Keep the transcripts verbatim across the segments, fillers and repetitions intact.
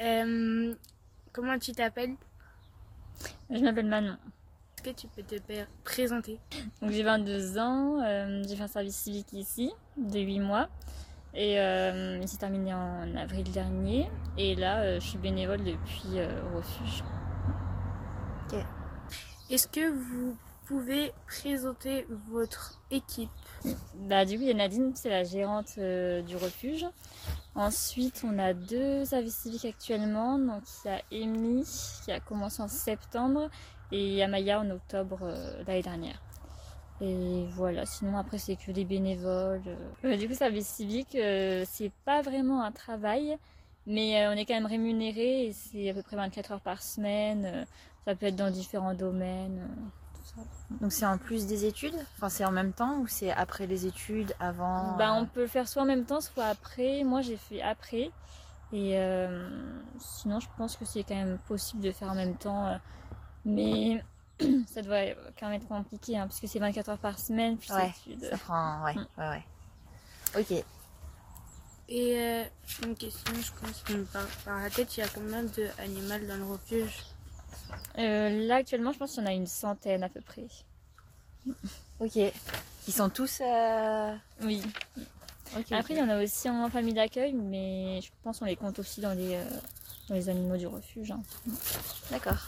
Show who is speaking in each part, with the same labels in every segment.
Speaker 1: Euh, comment tu t'appelles?
Speaker 2: Je m'appelle Manon.
Speaker 1: Est-ce que tu peux te présenter?
Speaker 2: Donc j'ai vingt-deux ans, euh, j'ai fait un service civique ici de huit mois et euh, il s'est terminé en avril dernier et là euh, je suis bénévole depuis euh, au refuge.
Speaker 1: Ok. Est-ce que vous pouvez présenter votre équipe?
Speaker 2: Bah, du coup il y a Nadine, c'est la gérante euh, du refuge. Ensuite on a deux services civiques actuellement, donc il y a Amy qui a commencé en septembre et il y a Maya en octobre euh, l'année dernière. Et voilà, sinon après c'est que des bénévoles. Euh, du coup, service civique, euh, c'est pas vraiment un travail, mais euh, on est quand même rémunéré et c'est à peu près vingt-quatre heures par semaine. Euh, ça peut être dans différents domaines, euh, tout ça.
Speaker 3: Donc c'est en plus des études? Enfin c'est en même temps ou c'est après les études, avant?
Speaker 2: Bah, on peut le faire soit en même temps, soit après. Moi j'ai fait après. Et euh, sinon je pense que c'est quand même possible de faire en même temps. Euh, mais ça doit quand même être compliqué, hein, parce que c'est vingt-quatre heures par semaine, plus
Speaker 3: Ouais,
Speaker 2: études.
Speaker 3: ça prend... Ouais,
Speaker 2: Mm.
Speaker 3: ouais, ouais. Ok.
Speaker 1: Et euh, une question, je pense que par, par la tête, il y a combien d'animaux dans le refuge?
Speaker 2: Euh, là actuellement je pense qu'il y en a une centaine à peu près.
Speaker 3: Ok. Ils sont tous... Euh...
Speaker 2: Oui.
Speaker 3: Okay,
Speaker 2: Après, il
Speaker 3: okay.
Speaker 2: y en a aussi en famille d'accueil, mais je pense qu'on les compte aussi dans les, euh, dans les animaux du refuge. Hein.
Speaker 3: D'accord.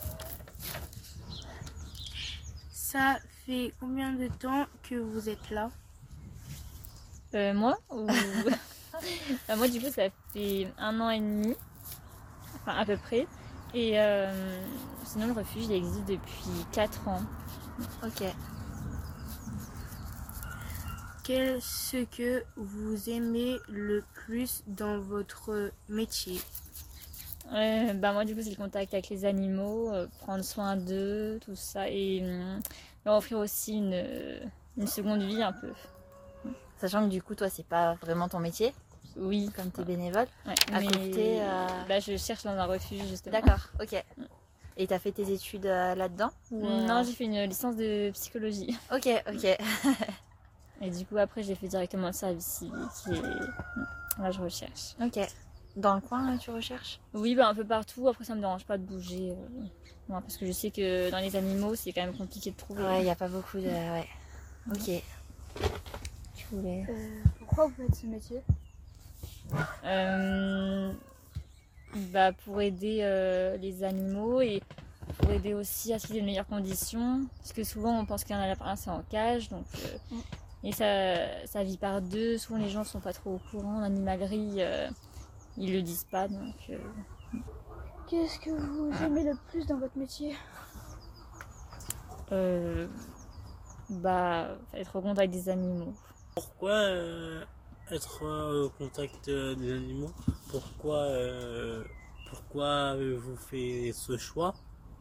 Speaker 1: Ça fait combien de temps que vous êtes là?
Speaker 2: Euh, moi ou... bah, moi, du coup, ça fait un an et demi, enfin à peu près. Et euh, sinon, le refuge il existe depuis quatre ans.
Speaker 3: Ok.
Speaker 1: Qu'est-ce que vous aimez le plus dans votre métier?
Speaker 2: Euh, bah moi, du coup, c'est le contact avec les animaux, euh, prendre soin d'eux, tout ça, et euh, leur offrir aussi une, une seconde vie un peu.
Speaker 3: Sachant que du coup, toi, c'est pas vraiment ton métier,
Speaker 2: Oui.
Speaker 3: comme t'es bénévole.
Speaker 2: Ouais,
Speaker 3: À
Speaker 2: mais
Speaker 3: côté, euh...
Speaker 2: bah, je cherche dans un refuge justement.
Speaker 3: D'accord, ok. Et t'as fait tes études euh, là-dedans ou, euh...
Speaker 2: Non, j'ai fait une licence de psychologie.
Speaker 3: Ok, ok.
Speaker 2: Et du coup, après, j'ai fait directement le service civique et là, je recherche.
Speaker 3: Ok. Dans le coin, là, tu recherches?
Speaker 2: Oui, bah, un peu partout. Après, ça me dérange pas de bouger. Euh... Non, parce que je sais que dans les animaux, c'est quand même compliqué de trouver.
Speaker 3: Ouais, il n'y a pas beaucoup de... Ouais. Ok.
Speaker 2: Je voulais...
Speaker 1: Euh, pourquoi vous faites ce métier?
Speaker 2: euh... bah, pour aider euh, les animaux et pour aider aussi à ce qu'ils aient de meilleures conditions. Parce que souvent, on pense qu'un lapin, c'est en cage. Donc, euh... mm. Et ça, ça vit par deux. Souvent, les gens ne sont pas trop au courant. En animalerie, euh, ils le disent pas. Donc, euh...
Speaker 1: Qu'est-ce que vous aimez le plus dans votre métier?
Speaker 2: euh, Bah, être au contact des animaux.
Speaker 4: Pourquoi euh, être euh, au contact euh, des animaux? Pourquoi, euh, pourquoi avez-vous fait ce choix?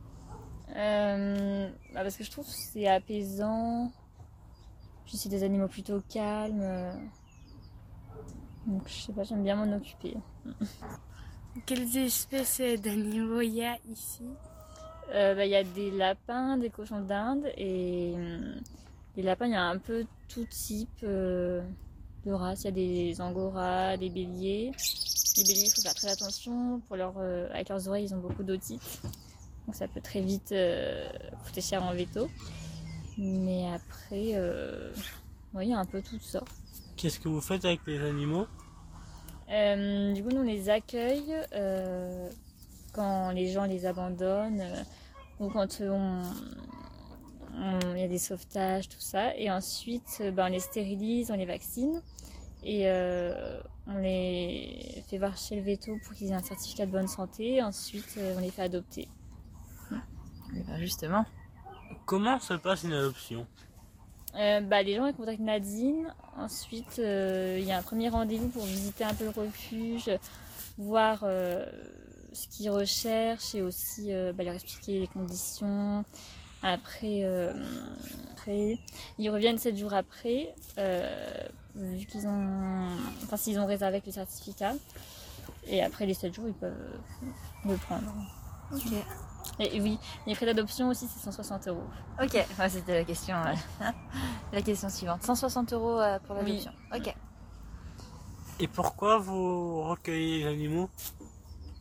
Speaker 2: euh, bah Parce que je trouve que c'est apaisant. Puis c'est des animaux plutôt calmes. Donc je sais pas, j'aime bien m'en occuper.
Speaker 1: Quelles espèces d'animaux il y a ici?
Speaker 2: Euh, bah, y a des lapins, des cochons d'Inde et euh, les lapins, il y a un peu tout type euh, de race. Il y a des angoras, des béliers. Les béliers, il faut faire très attention. Pour leur, euh, avec leurs oreilles, ils ont beaucoup d'otite. Donc ça peut très vite euh, coûter cher en veto. Mais après, euh, ouais, il y a un peu tout ça.
Speaker 4: Qu'est-ce que vous faites avec les animaux?
Speaker 2: Euh, du coup, nous, on les accueille euh, quand les gens les abandonnent euh, ou quand on, on, y a des sauvetages, tout ça. Et ensuite, ben, on les stérilise, on les vaccine et euh, on les fait voir chez le véto pour qu'ils aient un certificat de bonne santé. Et ensuite, euh, on les fait adopter.
Speaker 3: Et ben justement.
Speaker 4: Comment se passe une adoption?
Speaker 2: Euh, bah, les gens ils contactent Nadine. Ensuite, il euh, y a un premier rendez-vous pour visiter un peu le refuge, voir euh, ce qu'ils recherchent et aussi euh, bah, leur expliquer les conditions. Après, euh, après ils reviennent sept jours après, euh, vu qu'ils ont, enfin s'ils ont réservé avec le certificat. Et après les sept jours, ils peuvent le prendre.
Speaker 3: Ok.
Speaker 2: Et oui, les frais d'adoption aussi, c'est cent soixante euros.
Speaker 3: Ok, ouais, c'était la question, euh, la question suivante. cent soixante euros euh, pour l'adoption. Oui. Ok.
Speaker 4: Et pourquoi vous recueillez les animaux?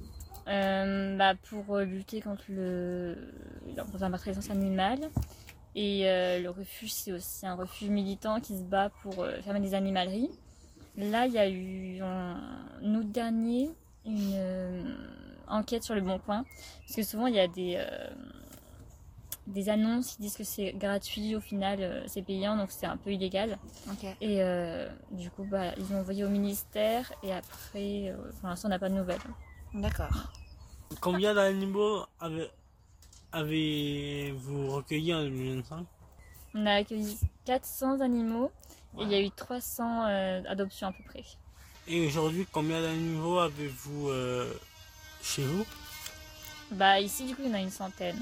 Speaker 2: Euh, bah, pour lutter contre, le, contre la maltraitance animale. Et euh, le refuge, c'est aussi un refuge militant qui se bat pour euh, fermer des animaleries. Là, il y a eu en août dernier une euh, enquête sur le Bon Coin. Parce que souvent, il y a des, euh, des annonces qui disent que c'est gratuit. Au final, euh, c'est payant, donc c'est un peu illégal.
Speaker 3: Ok.
Speaker 2: Et euh, du coup, bah, ils ont envoyé au ministère. Et après, euh, pour l'instant, on n'a pas de nouvelles.
Speaker 3: D'accord.
Speaker 4: Combien d'animaux avez, avez-vous recueilli en deux mille vingt-cinq?
Speaker 2: On a accueilli quatre cents animaux. Et il y a eu trois cents euh, adoptions à peu près.
Speaker 4: Et aujourd'hui, combien d'animaux avez-vous euh, chez vous?
Speaker 2: Bah ici du coup il y en a une centaine.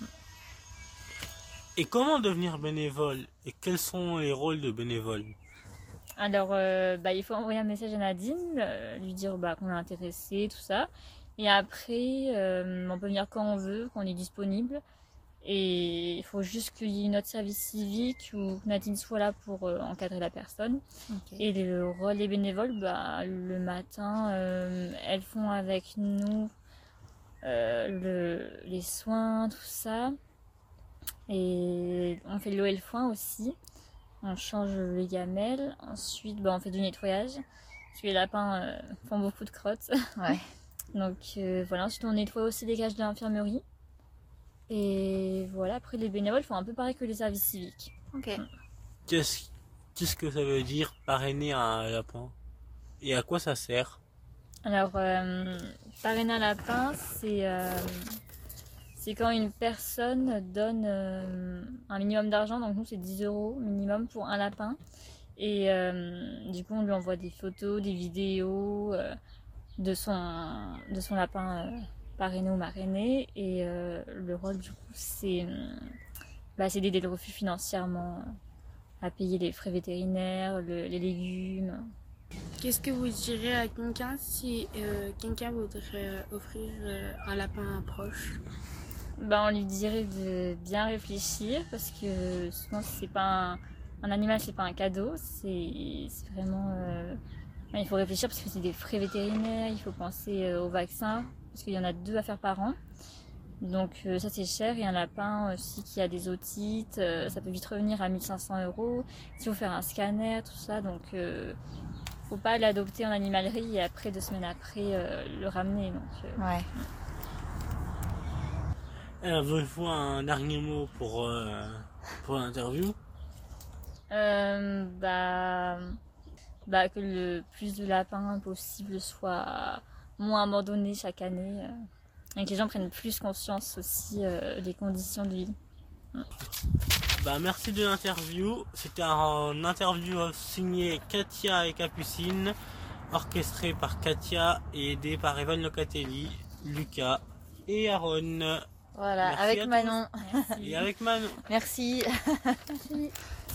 Speaker 4: Et comment devenir bénévole? Et quels sont les rôles de bénévole?
Speaker 2: Alors euh, bah, il faut envoyer un message à Nadine, euh, lui dire bah, qu'on est intéressé, tout ça. Et après euh, on peut venir quand on veut, quand on est disponible. Et il faut juste qu'il y ait notre service civique ou que Nadine soit là pour euh, encadrer la personne.
Speaker 3: Okay.
Speaker 2: Et le rôle des bénévoles, bah, le matin, euh, elles font avec nous euh, le, les soins, tout ça. Et on fait l'eau et le foin aussi. On change les gamelles. Ensuite, bah, on fait du nettoyage. Parce que les lapins euh, font beaucoup de crottes.
Speaker 3: Ouais.
Speaker 2: Donc euh, voilà, ensuite on nettoie aussi les cages de l'infirmerie. Et voilà, après les bénévoles font un peu pareil que les services civiques.
Speaker 3: Ok.
Speaker 4: Qu'est-ce, qu'est-ce que ça veut dire parrainer un lapin? Et à quoi ça sert?
Speaker 2: Alors, euh, parrainer un lapin, c'est euh, c'est quand une personne donne euh, un minimum d'argent, donc nous c'est dix euros minimum pour un lapin. Et euh, du coup on lui envoie des photos, des vidéos euh, de, son, de son lapin euh, parrainé ou marrainé. Et euh, le rôle du coup c'est bah, c'est d'aider le refuge financièrement à payer les frais vétérinaires, le, les légumes.
Speaker 1: Qu'est-ce que vous direz à quelqu'un si euh, quelqu'un voudrait offrir euh, un lapin à un proche?
Speaker 2: Ben, on lui dirait de bien réfléchir parce que souvent c'est pas un, un animal, c'est pas un cadeau, c'est, c'est vraiment euh, ben, il faut réfléchir parce que c'est des frais vétérinaires, il faut penser euh, au vaccin parce qu'il y en a deux à faire par an. Donc euh, ça c'est cher, et un lapin aussi qui a des otites, euh, ça peut vite revenir à mille cinq cents euros. S'il faut faire un scanner, tout ça, donc euh, faut pas l'adopter en animalerie et après deux semaines après euh, le ramener. Donc, euh,
Speaker 3: Ouais.
Speaker 4: Avez-vous un dernier mot pour, euh, pour l'interview?
Speaker 2: euh, bah, bah que le plus de lapins possible soit moins abandonnés chaque année. Euh. Et que les gens prennent plus conscience aussi euh, des conditions de vie. Mm.
Speaker 4: Bah, merci de l'interview. C'était un interview signé Katia et Capucine, orchestré par Katia et aidé par Evan Locatelli, Lucas et Aaron.
Speaker 3: Voilà,
Speaker 4: Merci
Speaker 3: avec
Speaker 4: à tous.
Speaker 3: Manon.
Speaker 2: Merci.
Speaker 4: Et avec Manon.
Speaker 3: Merci.
Speaker 2: Merci.